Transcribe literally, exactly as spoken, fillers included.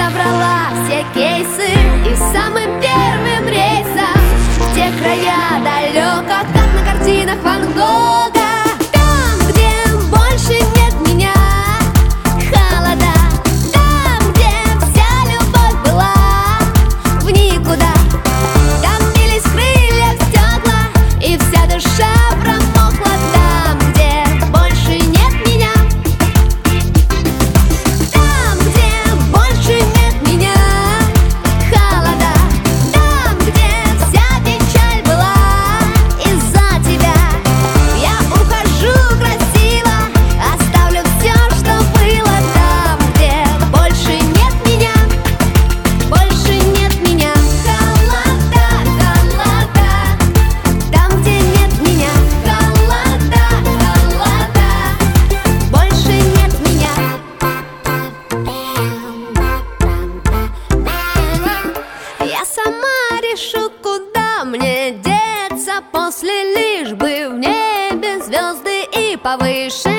Забрала все кейсы и самым первым рейсом в те края далеко, как на картинах Ван Гога. Там, где больше нет меня, холода. Там, где вся любовь была в никуда. Там бились крылья в стекла, и вся душа промокла. Там, где больше нет меня, там, где больше нет меня, холода. Там, где вся печаль была из-за тебя. Я ухожу красиво, оставлю все, что было. Там, где больше нет меня, больше нет меня, холода, холода. Там, где нет меня, холода, холода. Больше нет меня. Я сама решу, куда мне деться после, лишь бы в небе звезды и повыше.